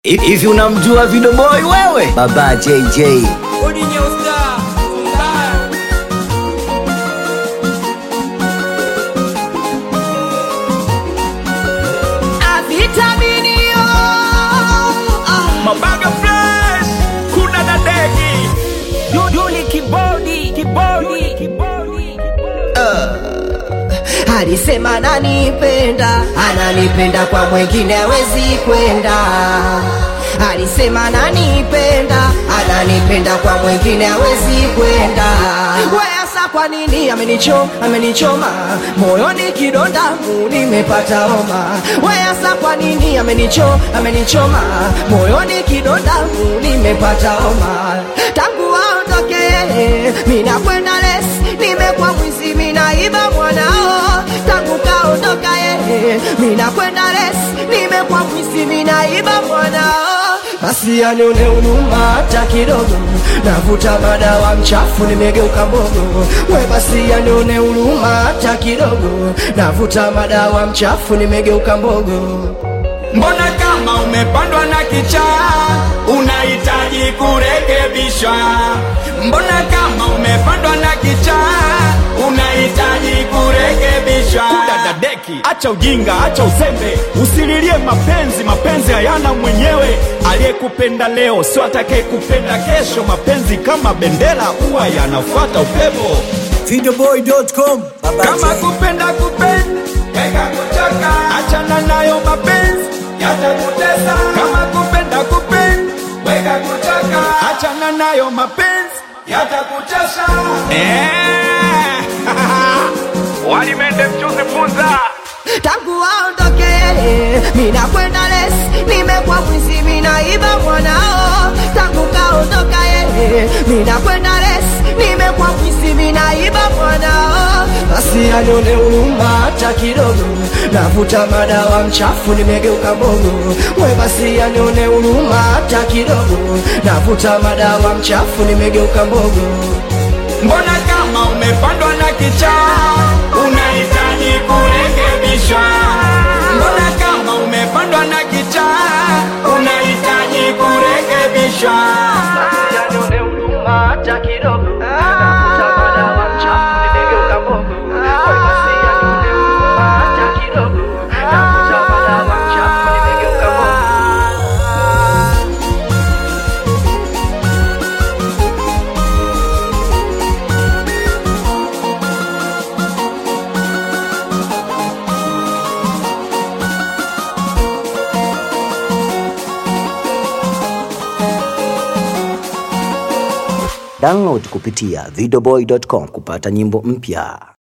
Hivi unamjua Video Boy wewe? Baba JJ. Mabaga fresh, kuna na degi Yuli kibodi Alisema ananipenda kwa mwingine hawezi kwenda. Alisema ananipenda kwa mwingine hawezi kwenda. Weasa kwa nini amenichoma moyoni kidonda nimepata homa. Weasa kwa nini amenichoma moyoni kidonda nimepata homa. Tangu aondoke mina kwenda les, nimekuwa mwizi minaiba mwanao. Tangu kaondoka mina kwenda les, nimekuwa mwizi minaiba mwanao. Basi anione huruma hata kidogo, navuta madawa mchafu nimegeuka mbogo. We basi anione huruma hata kidogo, navuta madawa mchafu nimegeuka mbogo. Mbona kama umepandwa na kichaa unahitaji kurekebishwa? Mbona kama umepandwa na kichaa unahitaji kurekebishwa? Kudadadeki, acha ujinga, acha uzembe, usililie mapenzi hayana mwenyewe. Aliyekupenda leo sio atakayekupenda kesho. Mapenzi kama bendera huwa yanafuata upepo. Videoboy.com. Kama kupenda weka kuchoka, achana nayo mapenzi yatakutesa. Kama kupenda weka kuchoka, achana nayo mapenzi yatakutesa. Walimende mchuzi funza. Tangu aondoke mina kwenda les, nimekuwa mwizi minaiba mwanao. Tangu kaondoka mina kwenda les, nimekuwa mwizi minaiba mwanao. Basi anione huruma hata kidogo, navuta madawa mchafu nimegeuka mbogo. We basi anione huruma hata kidogo, navuta madawa mchafu nimegeuka mbogo. Mbona kama umepandwa na kichaa unahitaji kurekebishwa? Mbona kama umepandwa na kichaa unahitaji kurekebishwa? Basi anione huruma hata kidogo, navuta madawa mchafu nimegeuka mbogo. We basi anione huruma hata kidogo, navuta madawa mchafu nimegeuka mbogo. Download kupitia videoboy.com kupata nyimbo mpya.